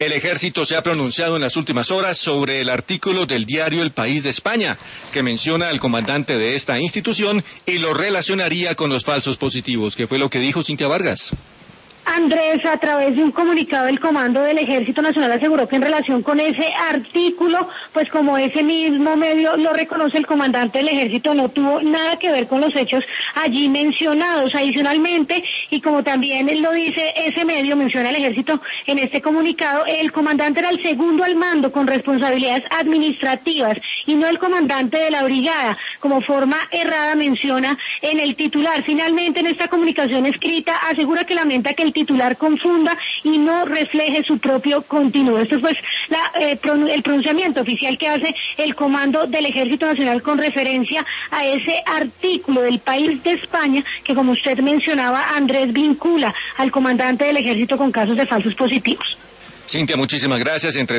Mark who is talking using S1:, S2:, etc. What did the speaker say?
S1: El ejército se ha pronunciado en las últimas horas sobre el artículo del diario El País de España, que menciona al comandante de esta institución y lo relacionaría con los falsos positivos, que fue lo que dijo Cintia Vargas.
S2: Andrés, a través de un comunicado del Comando del Ejército Nacional aseguró que en relación con ese artículo, pues como ese mismo medio lo reconoce, el comandante del Ejército no tuvo nada que ver con los hechos allí mencionados. Adicionalmente, y como también lo dice ese medio, menciona el Ejército en este comunicado, el comandante era el segundo al mando con responsabilidades administrativas y no el comandante de la brigada, como forma errada menciona en el titular. Finalmente, en esta comunicación escrita, asegura que lamenta que el titular confunda y no refleje su propio contenido. Esto es pues el pronunciamiento oficial que hace el Comando del Ejército Nacional con referencia a ese artículo del País de España que, como usted mencionaba, Andrés, vincula al comandante del Ejército con casos de falsos positivos.
S1: Cintia, muchísimas gracias.